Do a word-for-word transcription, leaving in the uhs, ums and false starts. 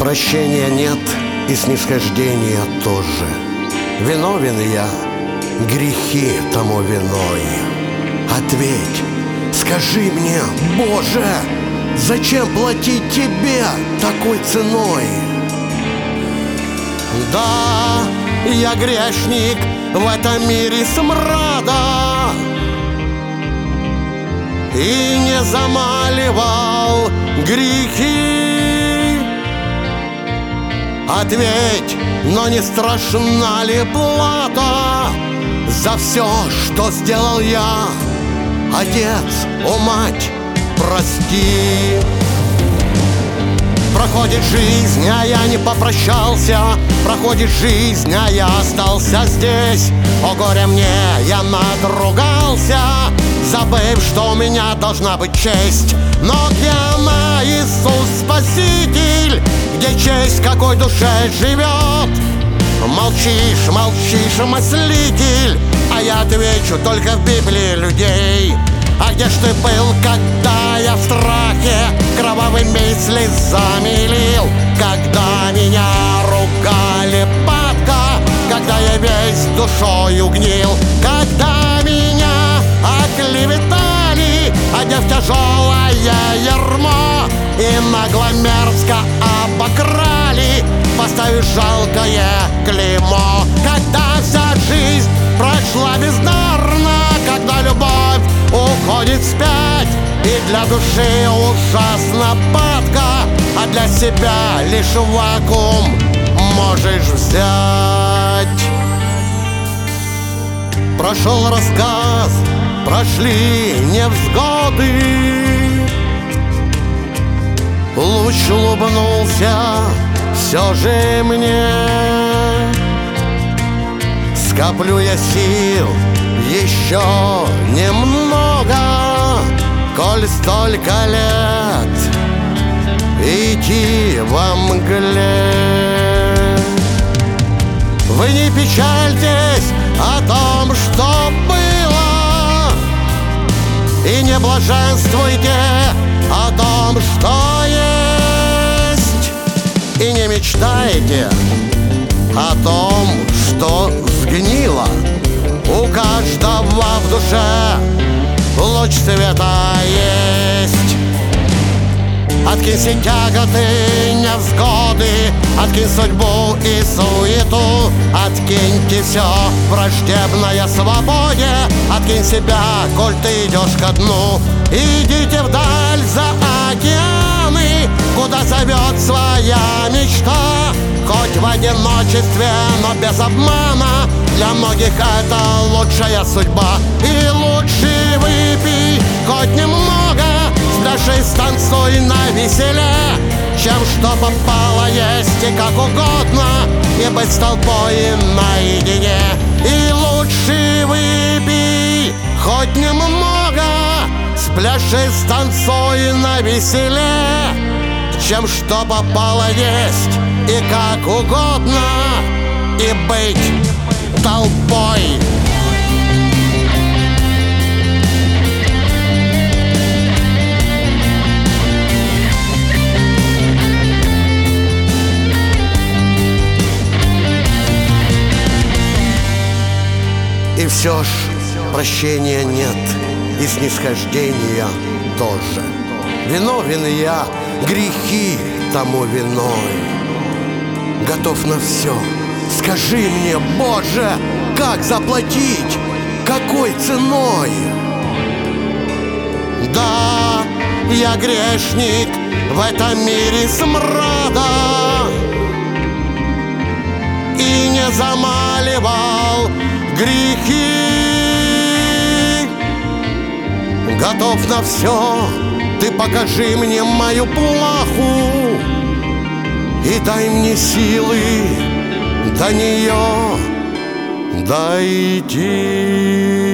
Прощения нет и снисхождения тоже. Виновен я, грехи тому виной. Ответь, скажи мне, Боже, зачем платить Тебе такой ценой? Да, я грешник в этом мире смрада, и не замаливал грехи. Ответь, но не страшна ли плата за все, что сделал я? Отец, о мать, прости. Проходит жизнь, а я не попрощался. Проходит жизнь, а я остался здесь. О горе мне, я надругался, забыв, что у меня должна быть честь. Но где она, Иисус Спаситель? Где честь, какой душе живет? Молчишь, молчишь, мыслитель, а я отвечу только в Библии людей. А где ж ты был, когда я в страхе кровавыми слезами лил? Когда меня ругали, падка, когда я весь душою гнил? Когда меня оклеветали, одев тяжелое ярмо, и нагло мерзко обокрали, поставив жалкое клеймо? Когда вся жизнь прошла бездарно, когда любовь уходит вспять, и для души ужасна падка, а для себя лишь вакуум можешь взять. Прошел рассказ, прошли невзгоды, луч улыбнулся все же мне. Скоплю я сил еще немного, коль столько лет идти во мгле. Вы не печальтесь о том, что было, и не блаженствуйте о том, что есть, и не мечтайте о том, что сгнило. У каждого в душе луч света есть. Откинь все тяготы, невзгоды, откинь судьбу и суету, откиньте все враждебное свободе, откинь себя, коль ты идешь ко дну. Идите вдаль за океаны, куда зовет своя мечта, хоть в одиночестве, но без обмана. Для многих это лучшая судьба. И лучше выпей хоть немного, спляши, станцуй на веселе, чем что попало есть и как угодно, и быть с толпой наедине. И лучше выпей хоть немного, спляши, станцуй на веселе, чем что попало есть и как угодно, и быть толпой. И все ж прощения нет и снисхождения тоже. Виновен я, грехи тому виной. Готов на все. Скажи мне, Боже, как заплатить, какой ценой? Да, я грешник в этом мире смрада, и не замаливал грехи. Готов на все, ты покажи мне мою плаху и дай мне силы до нее дойти.